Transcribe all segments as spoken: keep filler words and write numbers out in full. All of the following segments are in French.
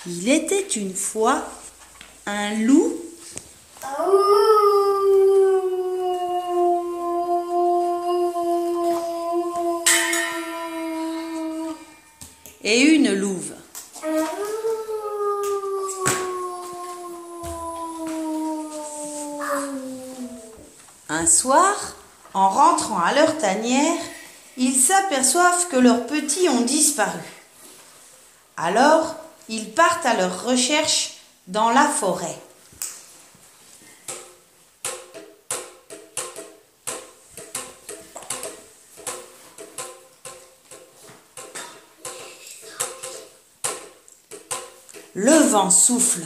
Il était une fois un loup et une louve. Un soir, en rentrant à leur tanière, ils s'aperçoivent que leurs petits ont disparu. Alors, ils partent à leur recherche dans la forêt. Le vent souffle.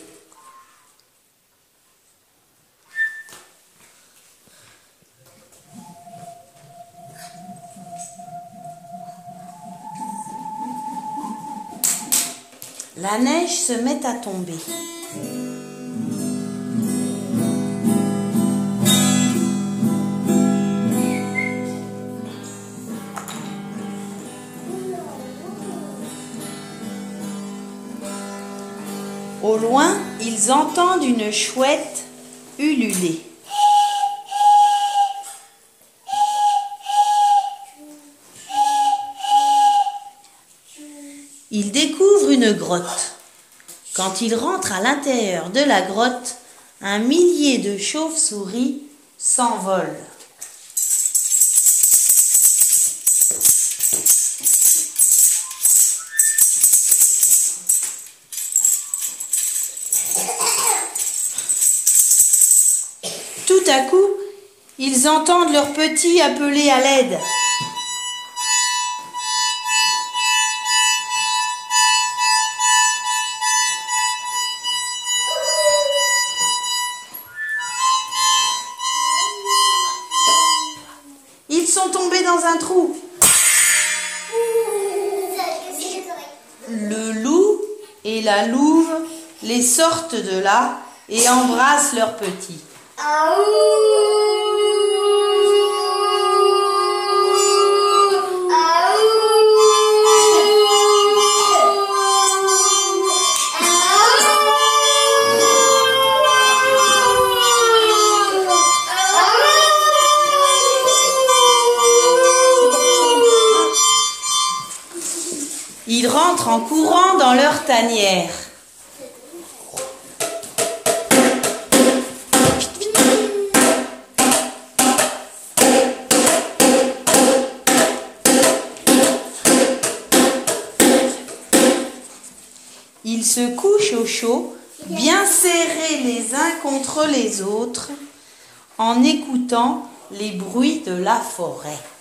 La neige se met à tomber. Au loin, ils entendent une chouette ululer. Ils découvrent une grotte. Quand ils rentrent à l'intérieur de la grotte, un millier de chauves-souris s'envolent. Tout à coup, ils entendent leurs petits appeler à l'aide. Ils sont tombés dans un trou. Le loup et la louve les sortent de là et embrassent leurs petits. Ils rentrent en courant dans leur tanière. Ils se couchent au chaud, bien serrés les uns contre les autres, en écoutant les bruits de la forêt.